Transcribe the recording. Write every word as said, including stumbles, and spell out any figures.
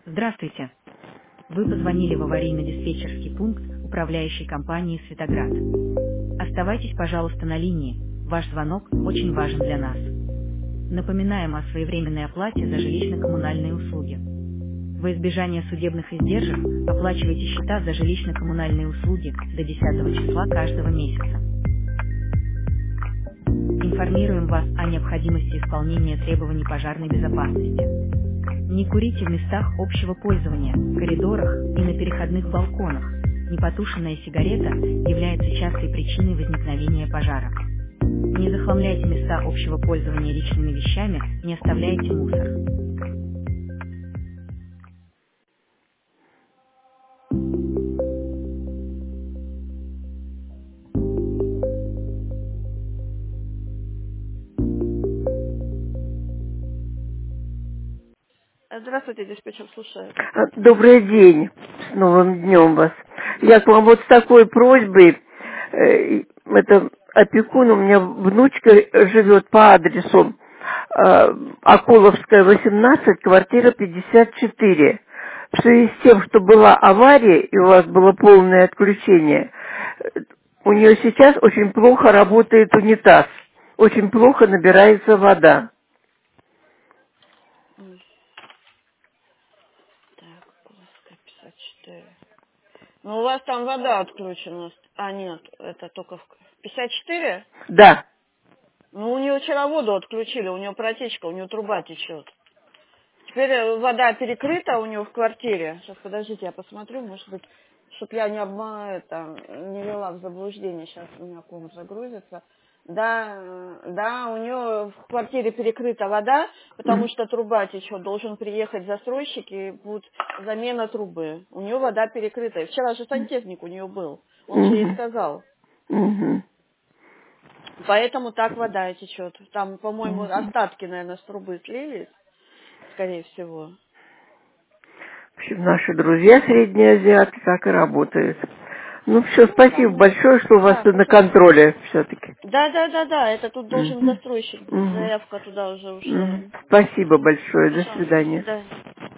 Здравствуйте. Вы позвонили в аварийно-диспетчерский пункт управляющей компании «Светоград». Оставайтесь, пожалуйста, на линии. Ваш звонок очень важен для нас. Напоминаем о своевременной оплате за жилищно-коммунальные услуги. Во избежание судебных издержек оплачивайте счета за жилищно-коммунальные услуги до десятого числа каждого месяца. Информируем вас о необходимости исполнения требований пожарной безопасности. Не курите в местах общего пользования, коридорах и на переходных балконах. Непотушенная сигарета является частой причиной возникновения пожара. Не захламляйте места общего пользования личными вещами, не оставляйте мусор. Здравствуйте, диспетчер, слушаю. А, Добрый день, с новым днем вас. Я к вам вот с такой просьбой, э, это опекун, у меня внучка живет по адресу э, Акуловская, восемнадцать, квартира пятьдесят четыре. В связи с тем, что была авария и у вас было полное отключение, э, у нее сейчас очень плохо работает унитаз, очень плохо набирается вода. М, Так, Куловская, пятьдесят четыре. Ну, у вас там вода отключена. А, нет, это только в пятьдесят четыре? Да. Ну, у нее вчера воду отключили, у нее протечка, у нее труба течет. Теперь э, вода перекрыта у нее в квартире. Сейчас, подождите, я посмотрю, может быть, чтоб я не обманула, это, не вела в заблуждение. Сейчас у меня комп загрузится. Да, э, да, у нее в квартире перекрыта вода, потому М, что труба течет. Должен приехать застройщик и будет замена трубы. У нее вода перекрыта. И вчера же сантехник у нее был. Он же ей мгм, сказал. мгм. Поэтому так вода и течет. Там, по-моему, Мгм. остатки, наверное, с трубы слились, скорее всего. В общем, наши друзья средние азиаты так и работают. Ну все, Ну, спасибо там, большое, что у вас да, тут на пожалуйста. контроле все-таки. Да, да, да, да, это тут должен застройщик быть. Мгм. Заявка туда уже ушла. Мгм. Спасибо большое, до Пожалуйста, до свидания. свидания.